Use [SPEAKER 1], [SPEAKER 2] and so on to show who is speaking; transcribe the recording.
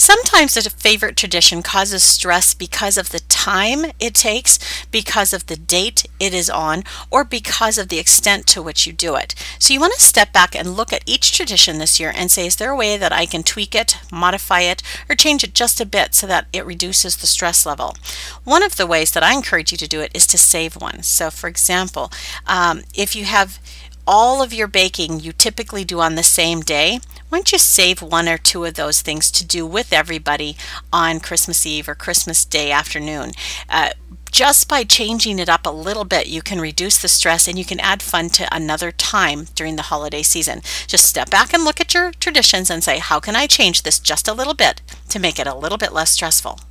[SPEAKER 1] Sometimes a favorite tradition causes stress because of the time it takes, because of the date it is on, or because of the extent to which you do it. So you want to step back and look at each tradition this year and say, is there a way that I can tweak it, modify it, or change it just a bit so that it reduces the stress level? One of the ways that I encourage you to do it is to save one. So for example, if you have all of your baking you typically do on the same day, why don't you save one or two of those things to do with everybody on Christmas Eve or Christmas Day afternoon? Just by changing it up a little bit, you can reduce the stress and you can add fun to another time during the holiday season. Just step back and look at your traditions and say, how can I change this just a little bit to make it a little bit less stressful?